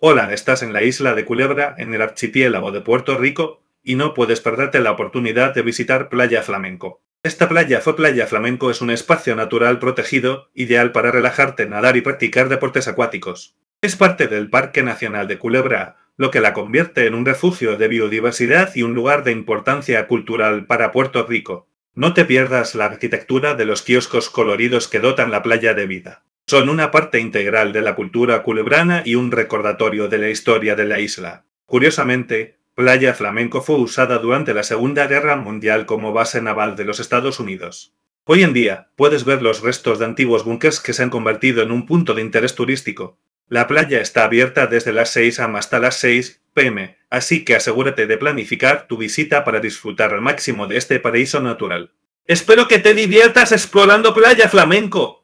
Hola, estás en la isla de Culebra, en el archipiélago de Puerto Rico, y no puedes perderte la oportunidad de visitar Playa Flamenco. Esta Playa Flamenco es un espacio natural protegido, ideal para relajarte, nadar y practicar deportes acuáticos. Es parte del Parque Nacional de Culebra, lo que la convierte en un refugio de biodiversidad y un lugar de importancia cultural para Puerto Rico. No te pierdas la arquitectura de los kioscos coloridos que dotan la playa de vida. Son una parte integral de la cultura culebrana y un recordatorio de la historia de la isla. Curiosamente, Playa Flamenco fue usada durante la Segunda Guerra Mundial como base naval de los Estados Unidos. Hoy en día, puedes ver los restos de antiguos búnkers que se han convertido en un punto de interés turístico. La playa está abierta desde las 6 am hasta las 6 p.m., así que asegúrate de planificar tu visita para disfrutar al máximo de este paraíso natural. ¡Espero que te diviertas explorando Playa Flamenco!